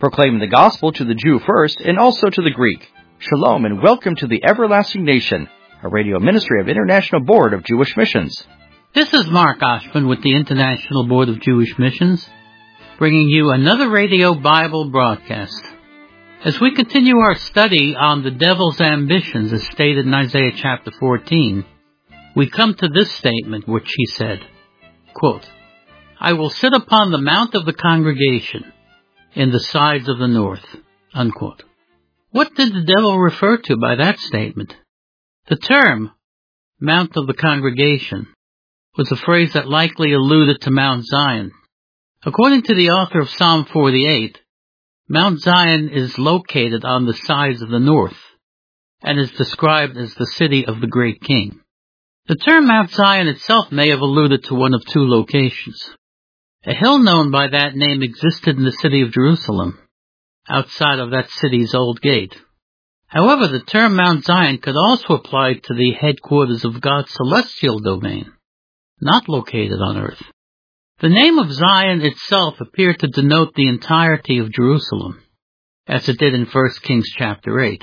proclaiming the gospel to the Jew first and also to the Greek. Shalom and welcome to the Everlasting Nation, a radio ministry of International Board of Jewish Missions. This is Mark Oshman with the International Board of Jewish Missions, bringing you another radio Bible broadcast. As we continue our study on the devil's ambitions as stated in Isaiah chapter 14, we come to this statement which he said, quote, I will sit upon the mount of the congregation in the sides of the north, unquote. What did the devil refer to by that statement? The term, Mount of the Congregation, was a phrase that likely alluded to Mount Zion. According to the author of Psalm 48, Mount Zion is located on the sides of the north and is described as the city of the great king. The term Mount Zion itself may have alluded to one of two locations. A hill known by that name existed in the city of Jerusalem, outside of that city's old gate. However, the term Mount Zion could also apply to the headquarters of God's celestial domain, not located on earth. The name of Zion itself appeared to denote the entirety of Jerusalem, as it did in 1 Kings chapter 8.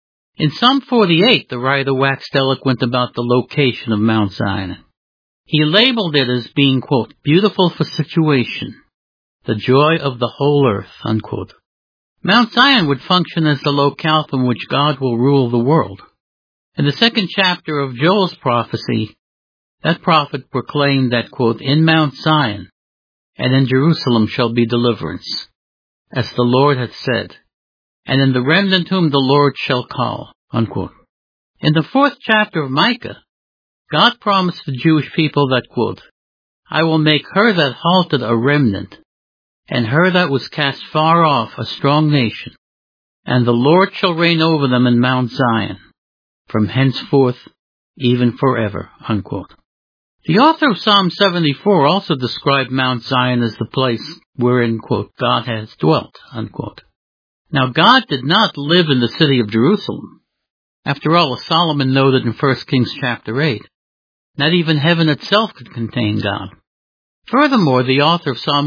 In Psalm 48, the writer waxed eloquent about the location of Mount Zion. He labeled it as being, quote, beautiful for situation, the joy of the whole earth, unquote. Mount Zion would function as the locale from which God will rule the world. In the second chapter of Joel's prophecy, that prophet proclaimed that, quote, in Mount Zion and in Jerusalem shall be deliverance, as the Lord hath said, and in the remnant whom the Lord shall call, unquote. In the fourth chapter of Micah, God promised the Jewish people that, quote, I will make her that halted a remnant, and her that was cast far off a strong nation, and the Lord shall reign over them in Mount Zion, from henceforth even forever, unquote. The author of Psalm 74 also described Mount Zion as the place wherein, quote, God has dwelt, unquote. Now, God did not live in the city of Jerusalem. After all, as Solomon noted in 1 Kings chapter 8, not even heaven itself could contain God. Furthermore, the author of Psalm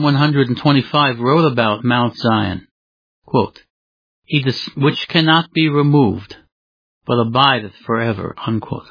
125 wrote about Mount Zion, quote, which cannot be removed, but abideth forever, unquote.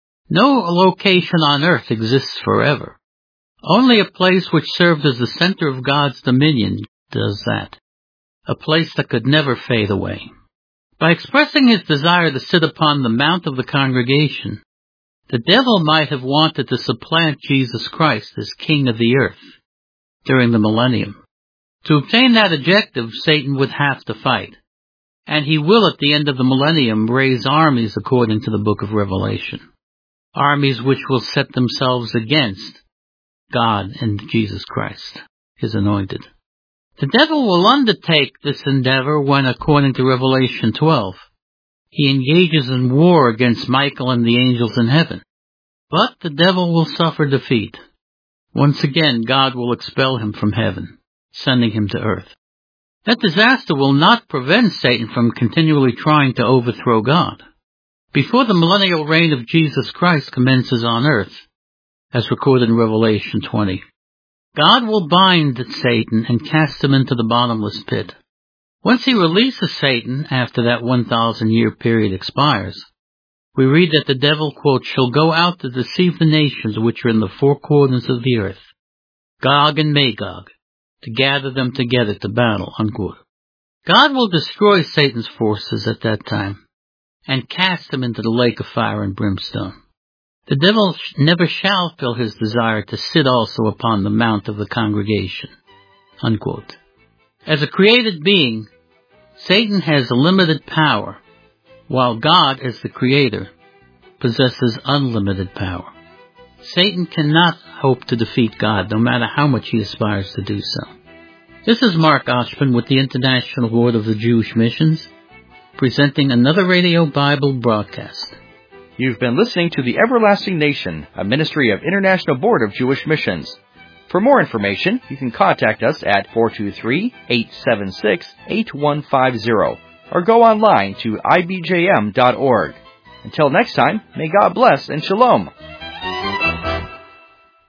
No location on earth exists forever. Only a place which served as the center of God's dominion does that. A place that could never fade away. By expressing his desire to sit upon the mount of the congregation, the devil might have wanted to supplant Jesus Christ as King of the earth during the millennium. To obtain that objective, Satan would have to fight. And he will at the end of the millennium raise armies according to the book of Revelation. Armies which will set themselves against God and Jesus Christ, his anointed. The devil will undertake this endeavor when, according to Revelation 12, he engages in war against Michael and the angels in heaven. But the devil will suffer defeat. Once again, God will expel him from heaven, sending him to earth. That disaster will not prevent Satan from continually trying to overthrow God. Before the millennial reign of Jesus Christ commences on earth, as recorded in Revelation 20, God will bind Satan and cast him into the bottomless pit. Once he releases Satan, after that 1,000-year period expires, we read that the devil, quote, shall go out to deceive the nations which are in the four corners of the earth, Gog and Magog, to gather them together to battle, unquote. God will destroy Satan's forces at that time, and cast him into the lake of fire and brimstone. The devil never shall feel his desire to sit also upon the mount of the congregation, unquote. As a created being, Satan has limited power, while God, as the creator, possesses unlimited power. Satan cannot hope to defeat God, no matter how much he aspires to do so. This is Mark Oshman with the International Board of the Jewish Missions, presenting another radio Bible broadcast. You've been listening to the Everlasting Nation, a ministry of International Board of Jewish Missions. For more information, you can contact us at 423-876-8150 or go online to ibjm.org. Until next time, may God bless and shalom.